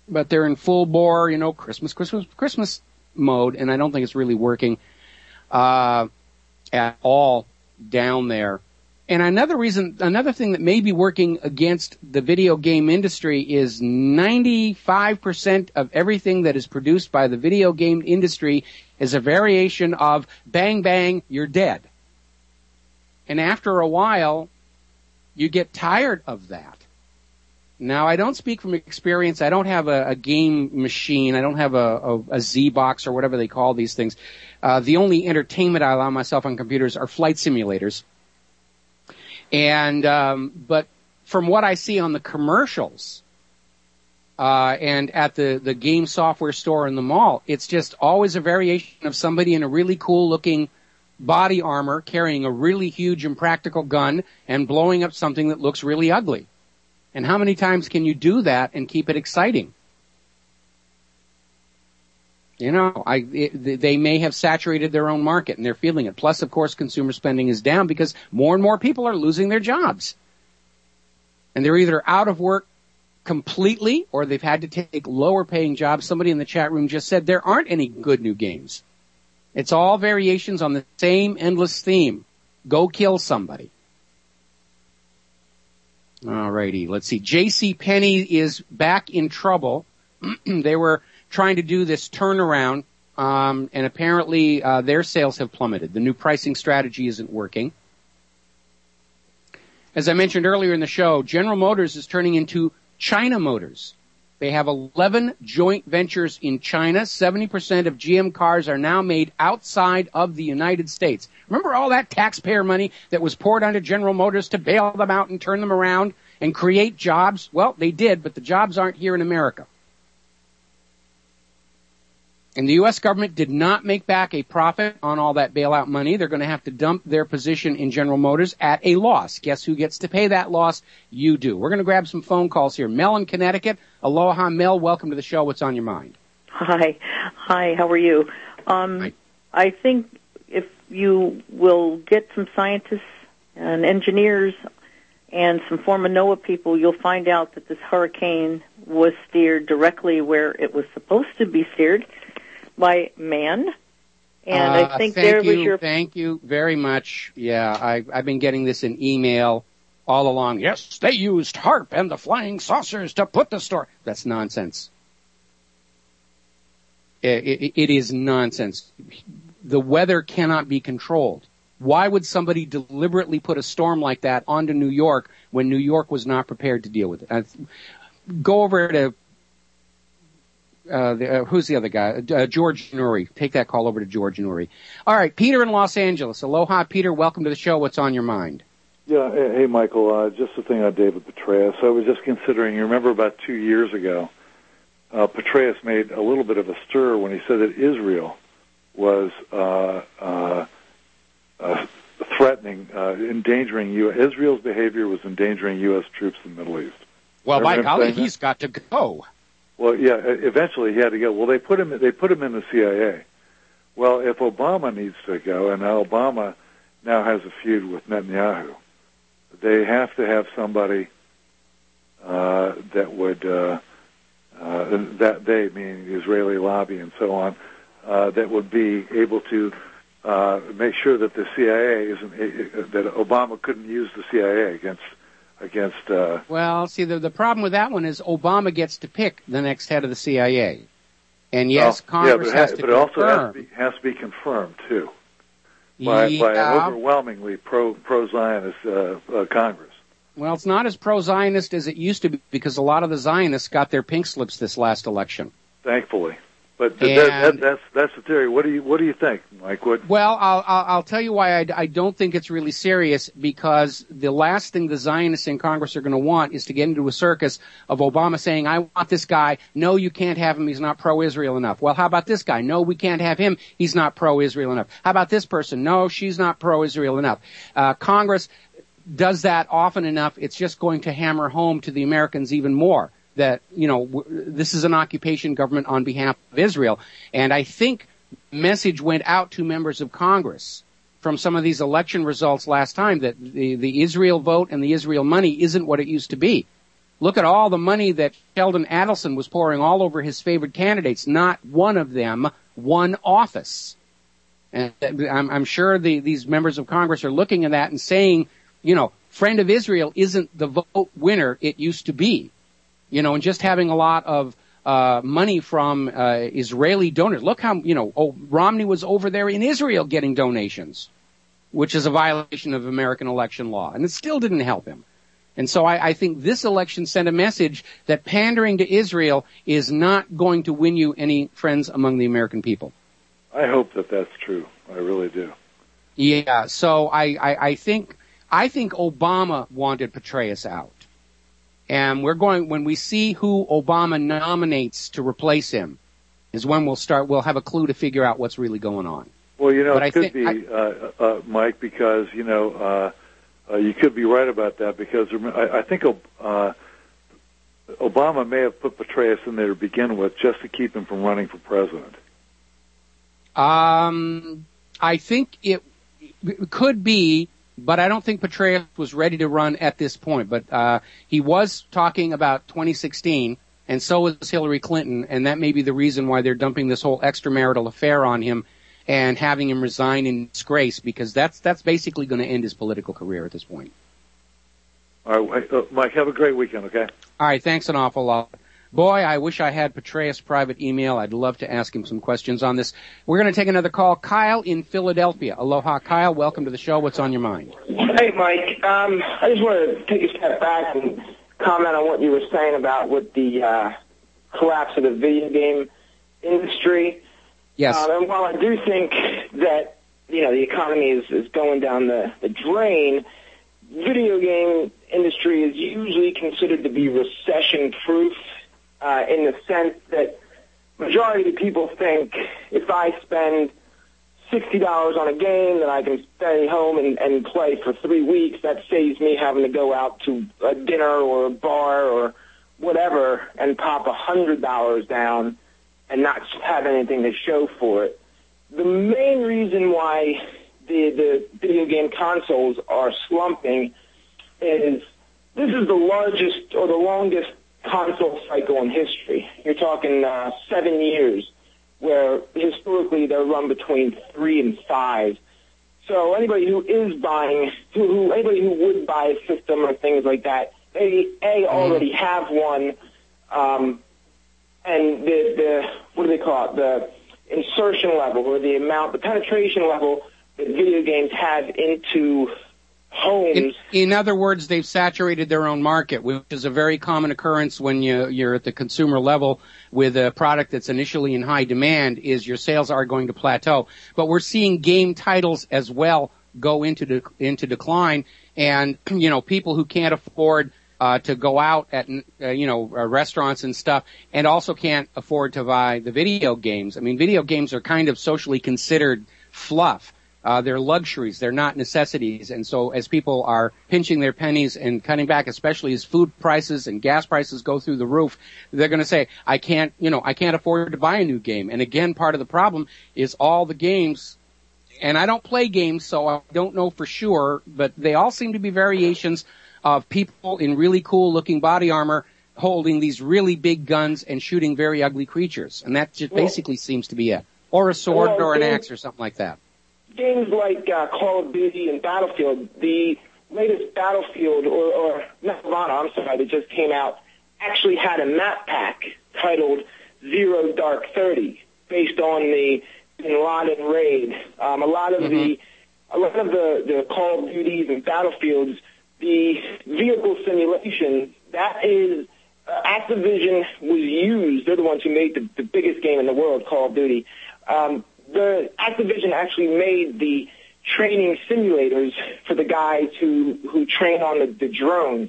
but they're in full bore, Christmas mode, and I don't think it's really working at all down there. And another thing that may be working against the video game industry is 95% of everything that is produced by the video game industry is a variation of bang, bang, you're dead. And after a while, you get tired of that. Now, I don't speak from experience. I don't have a game machine. I don't have a Z-Box or whatever they call these things. The only entertainment I allow myself on computers are flight simulators. And but from what I see on the commercials and at the game software store in the mall, it's just always a variation of somebody in a really cool-looking body armor carrying a really huge impractical gun and blowing up something that looks really ugly. And how many times can you do that and keep it exciting? They may have saturated their own market, and they're feeling it. Plus, of course, consumer spending is down because more and more people are losing their jobs. And they're either out of work completely or they've had to take lower-paying jobs. Somebody in the chat room just said there aren't any good new games. It's all variations on the same endless theme. Go kill somebody. All righty, let's see. JCPenney is back in trouble. They were trying to do this turnaround, and apparently their sales have plummeted. The new pricing strategy isn't working. As I mentioned earlier in the show, General Motors is turning into China Motors. They have 11 joint ventures in China. 70% of GM cars are now made outside of the United States. Remember all that taxpayer money that was poured onto General Motors to bail them out and turn them around and create jobs? Well, they did, but the jobs aren't here in America. And the U.S. government did not make back a profit on all that bailout money. They're going to have to dump their position in General Motors at a loss. Guess who gets to pay that loss? You do. We're going to grab some phone calls here. Mel in Connecticut. Aloha, Mel. Welcome to the show. What's on your mind? Hi. How are you? I think if you will get some scientists and engineers and some former NOAA people, you'll find out that this hurricane was steered directly where it was supposed to be steered, by man. And I think there was your... Thank you very much. Yeah, I've been getting this in email all along. Yes, they used HAARP and the flying saucers to put the story. That's nonsense. It is nonsense. The weather cannot be controlled. Why would somebody deliberately put a storm like that onto New York when New York was not prepared to deal with it? Go over to... who's the other guy? George Nuri. Take that call over to George Nuri. All right, Peter in Los Angeles. Aloha, Peter. Welcome to the show. What's on your mind? Yeah, hey, Michael. Just a thing on David Petraeus. I was just considering, you remember about 2 years ago, Petraeus made a little bit of a stir when he said that Israel was threatening, endangering you. Israel's behavior was endangering U.S. troops in the Middle East. Well, by golly, he's got to go. Well, yeah, eventually he had to go. Well, they put him in the CIA. Well, if Obama needs to go, and now Obama now has a feud with Netanyahu, they have to have somebody that would that they, meaning the Israeli lobby and so on, that would be able to make sure that the CIA isn't that Obama couldn't use the CIA against. Well, see, the problem with that one is Obama gets to pick the next head of the CIA. And yes, Congress has to confirm. But it also has to be confirmed, too, by an overwhelmingly pro-Zionist Congress. Well, it's not as pro-Zionist as it used to be because a lot of the Zionists got their pink slips this last election. Thankfully. But that's the theory. What do you think, Mike? Well, I'll tell you why I don't think it's really serious, because the last thing the Zionists in Congress are going to want is to get into a circus of Obama saying, I want this guy. No, you can't have him. He's not pro-Israel enough. Well, how about this guy? No, we can't have him. He's not pro-Israel enough. How about this person? No, she's not pro-Israel enough. Congress does that often enough. It's just going to hammer home to the Americans even more that, this is an occupation government on behalf of Israel. And I think the message went out to members of Congress from some of these election results last time that the Israel vote and the Israel money isn't what it used to be. Look at all the money that Sheldon Adelson was pouring all over his favorite candidates. Not one of them won office. And I'm sure these members of Congress are looking at that and saying, Friend of Israel isn't the vote winner it used to be. And just having a lot of money from Israeli donors. Look how, Romney was over there in Israel getting donations, which is a violation of American election law. And it still didn't help him. And so I think this election sent a message that pandering to Israel is not going to win you any friends among the American people. I hope that that's true. I really do. Yeah, so I think Obama wanted Petraeus out. And when we see who Obama nominates to replace him, is when we'll have a clue to figure out what's really going on. Well, it could be, Mike, because, you could be right about that, because I think Obama may have put Petraeus in there to begin with just to keep him from running for president. I think it could be, but I don't think Petraeus was ready to run at this point. But he was talking about 2016, and so was Hillary Clinton, and that may be the reason why they're dumping this whole extramarital affair on him and having him resign in disgrace, because that's basically going to end his political career at this point. All right, Mike, have a great weekend, okay? All right, thanks an awful lot. Boy, I wish I had Petraeus' private email. I'd love to ask him some questions on this. We're going to take another call. Kyle in Philadelphia. Aloha, Kyle. Welcome to the show. What's on your mind? Hey, Mike. I just want to take a step back and comment on what you were saying about with the collapse of the video game industry. Yes. And while I do think that, the economy is going down the drain, video game industry is usually considered to be recession-proof in the sense that majority of people think if I spend $60 on a game that I can stay home and play for 3 weeks, that saves me having to go out to a dinner or a bar or whatever and pop $100 down and not have anything to show for it. The main reason why the video game consoles are slumping is this is the largest or the longest console cycle in history. You're talking 7 years, where historically they're run between 3 and 5. So anybody who is buying, anybody who would buy a system or things like that, they already have one, and the what do they call it? The insertion level or the penetration level that video games have into homes. In other words, they've saturated their own market, which is a very common occurrence when you're at the consumer level with a product that's initially in high demand, is your sales are going to plateau. But we're seeing game titles as well go into decline, and people who can't afford to go out at restaurants and stuff, and also can't afford to buy the video games. I mean, video games are kind of socially considered fluff. They're luxuries. They're not necessities. And so as people are pinching their pennies and cutting back, especially as food prices and gas prices go through the roof, they're going to say, I can't afford to buy a new game. And again, part of the problem is all the games, and I don't play games, so I don't know for sure, but they all seem to be variations of people in really cool looking body armor holding these really big guns and shooting very ugly creatures. And that just basically seems to be it. Or a sword or an axe or something like that. Games like Call of Duty and Battlefield, the latest Battlefield, or Nirvana, I'm sorry, that just came out, actually had a map pack titled Zero Dark 30, based on the Bin Laden raid. A lot of the Call of Duties and Battlefields, the vehicle simulation, that is, Activision was used. They're the ones who made the biggest game in the world, Call of Duty. The Activision actually made the training simulators for the guys who train on the drones.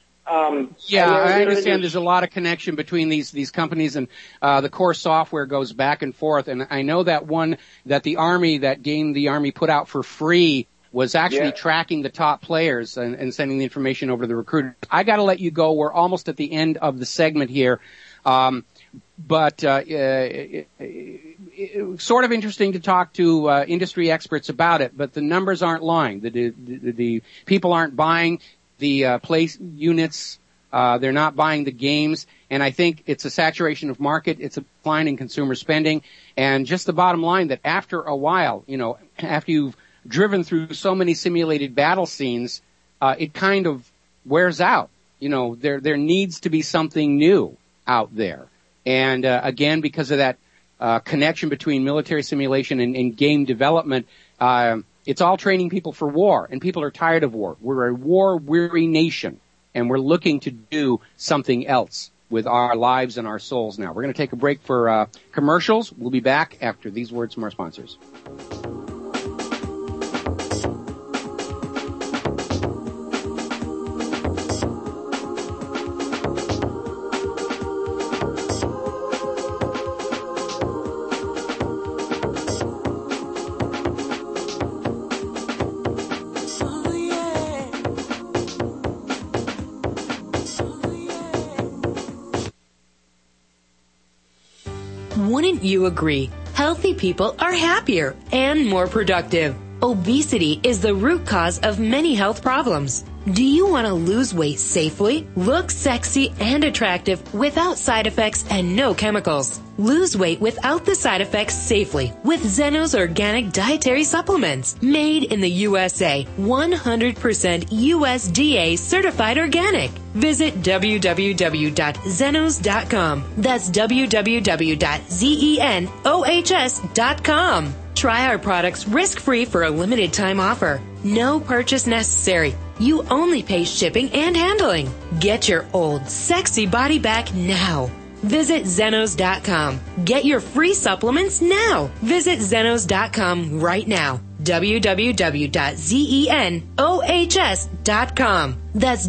I understand there's a lot of connection between these companies, and the core software goes back and forth. And I know that that game the Army put out for free was actually tracking the top players and sending the information over to the recruiters. I got to let you go. We're almost at the end of the segment here. But sort of interesting to talk to industry experts about it, but the numbers aren't lying. The people aren't buying the place units They're not buying the games. And I think it's a saturation of market. It's a decline in consumer spending. And just the bottom line that after a while, after you've driven through so many simulated battle scenes, it kind of wears out. There needs to be something new out there. And, again, because of that, connection between military simulation and game development, it's all training people for war, and people are tired of war. We're a war-weary nation, and we're looking to do something else with our lives and our souls now. We're going to take a break for commercials. We'll be back after these words from our sponsors. Wouldn't you agree? Healthy people are happier and more productive. Obesity is the root cause of many health problems. Do you want to lose weight safely, look sexy and attractive without side effects and no chemicals? Lose weight without the side effects safely with Zenos Organic Dietary Supplements. Made in the USA, 100% USDA certified organic. Visit www.zenos.com. That's www.zenos.com. Try our products risk-free for a limited time offer. No purchase necessary. You only pay shipping and handling. Get your old, sexy body back now. Visit Zenos.com. Get your free supplements now. Visit Zenos.com right now. www.zenos.com. That's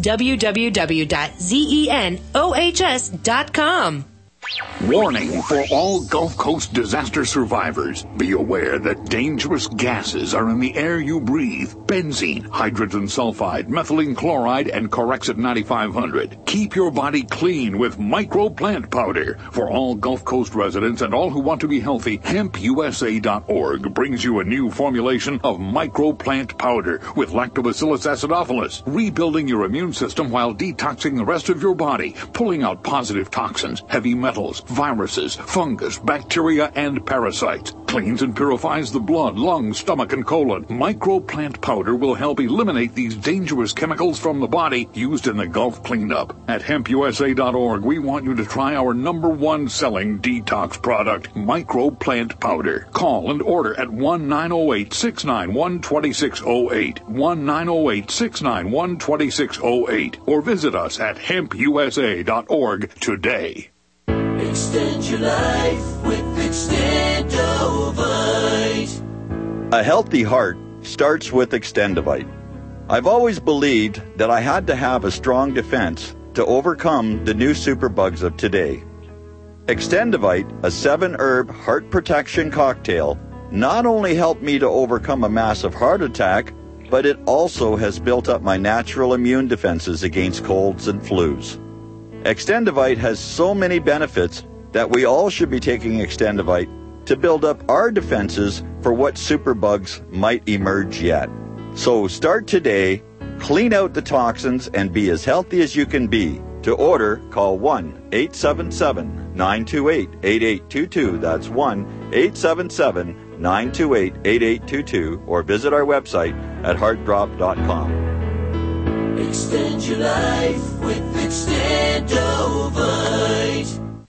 www.zenos.com. Warning for all Gulf Coast disaster survivors. Be aware that dangerous gases are in the air you breathe. Benzene, hydrogen sulfide, methylene chloride, and Corexit 9500. Keep your body clean with Micro Plant Powder. For all Gulf Coast residents and all who want to be healthy, HempUSA.org brings you a new formulation of Micro Plant Powder with Lactobacillus acidophilus, rebuilding your immune system while detoxing the rest of your body, pulling out positive toxins, heavy metals, viruses, fungus, bacteria, and parasites. Cleans and purifies the blood, lungs, stomach, and colon. Micro Plant Powder will help eliminate these dangerous chemicals from the body used in the Gulf cleanup. At HempUSA.org, we want you to try our #1 selling detox product, Micro Plant Powder. Call and order at 1-908-691-2608, 1-908-691-2608, or visit us at HempUSA.org today. Extend your life with Extendovite. A healthy heart starts with Extendovite. I've always believed that I had to have a strong defense to overcome the new superbugs of today. Extendovite, a 7-herb heart protection cocktail, not only helped me to overcome a massive heart attack, but it also has built up my natural immune defenses against colds and flus. Extendovite has so many benefits that we all should be taking Extendovite to build up our defenses for what superbugs might emerge yet. So start today, clean out the toxins, and be as healthy as you can be. To order, call 1-877-928-8822. That's 1-877-928-8822. Or visit our website at heartdrop.com. Extend your life with Extendovite.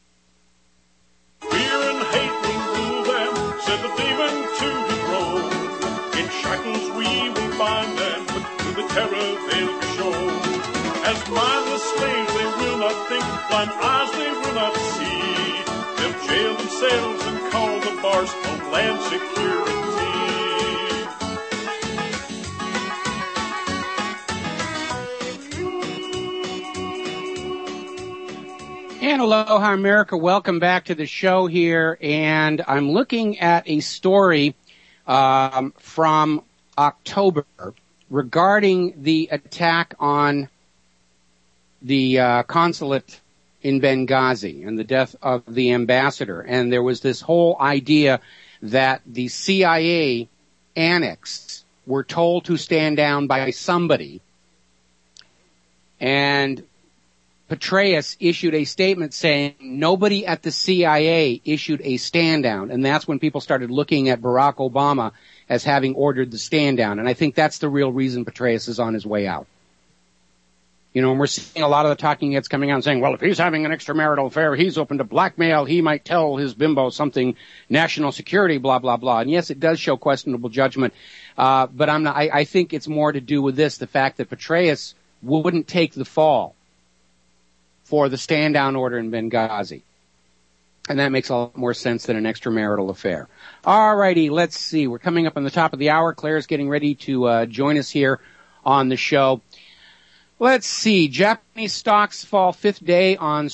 Fear and hate will rule them, said the demon to his robe. In shackles we will bind them, but to the terror they'll be shown. As mindless slaves they will not think, blind eyes they will not see. They'll jail themselves and call the bars Homeland Security. And aloha, America. Welcome back to the show here. And I'm looking at a story from October regarding the attack on the consulate in Benghazi and the death of the ambassador. And there was this whole idea that the CIA annex were told to stand down by somebody. And Petraeus issued a statement saying nobody at the CIA issued a stand down, and that's when people started looking at Barack Obama as having ordered the stand down. And I think that's the real reason Petraeus is on his way out. You know, and we're seeing a lot of the talking heads coming out and saying, well, if he's having an extramarital affair, he's open to blackmail, he might tell his bimbo something, national security, blah, blah, blah. And yes, it does show questionable judgment. But I think it's more to do with this, the fact that Petraeus wouldn't take the fall for the stand down order in Benghazi. And that makes a lot more sense than an extramarital affair. All righty, let's see. We're coming up on the top of the hour. Claire's getting ready to join us here on the show. Let's see. Japanese stocks fall fifth day on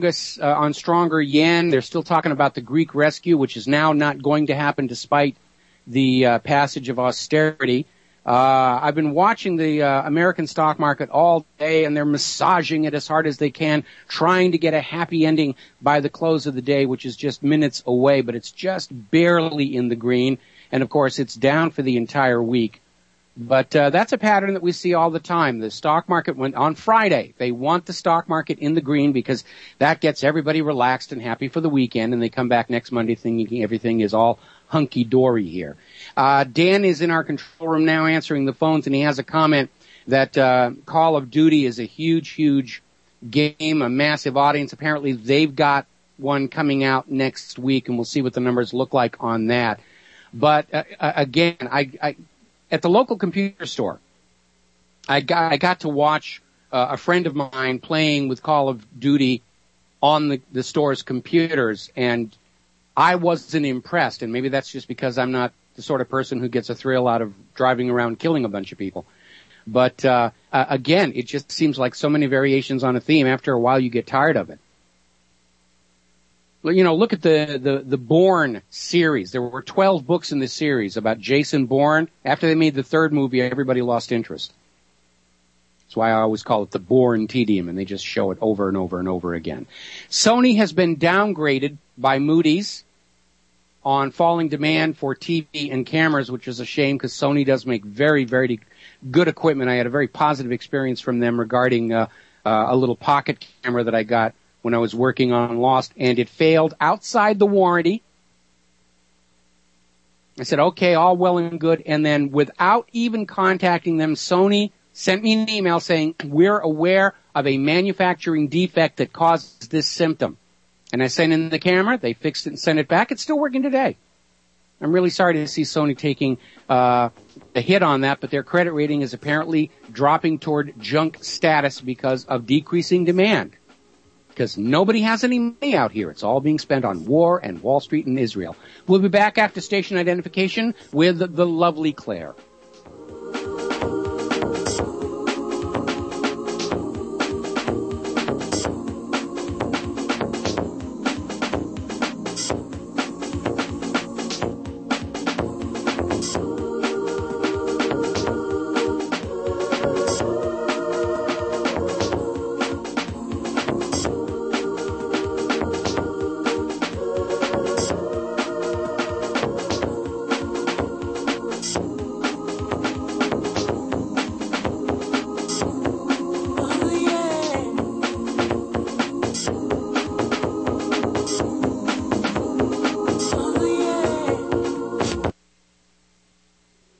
stronger yen. They're still talking about the Greek rescue, which is now not going to happen despite the passage of austerity. I've been watching the American stock market all day, and they're massaging it as hard as they can, trying to get a happy ending by the close of the day, which is just minutes away, but it's just barely in the green. And, of course, it's down for the entire week. But that's a pattern that we see all the time. The stock market went on Friday. They want the stock market in the green because that gets everybody relaxed and happy for the weekend, and they come back next Monday thinking everything is all hunky-dory here. Dan is in our control room now answering the phones, and he has a comment that Call of Duty is a huge, huge game, a massive audience. Apparently they've got one coming out next week, and we'll see what the numbers look like on that. But again, I at the local computer store, I got to watch a friend of mine playing with Call of Duty on the store's computers, and I wasn't impressed. And maybe that's just because I'm not the sort of person who gets a thrill out of driving around killing a bunch of people. But again, it just seems like so many variations on a theme. After a while, you get tired of it. You know, look at the Bourne series. There were 12 books in the series about Jason Bourne. After they made the third movie, everybody lost interest. That's why I always call it the Bourne tedium, and they just show it over and over and over again. Sony has been downgraded by Moody's on falling demand for TV and cameras, which is a shame because Sony does make very, very good equipment. I had a very positive experience from them regarding a little pocket camera that I got when I was working on Lost, and it failed outside the warranty. I said, okay, all well and good. And then without even contacting them, Sony sent me an email saying, we're aware of a manufacturing defect that causes this symptom. And I sent in the camera. They fixed it and sent it back. It's still working today. I'm really sorry to see Sony taking a hit on that, but their credit rating is apparently dropping toward junk status because of decreasing demand. Because nobody has any money out here. It's all being spent on war and Wall Street and Israel. We'll be back after station identification with the lovely Claire.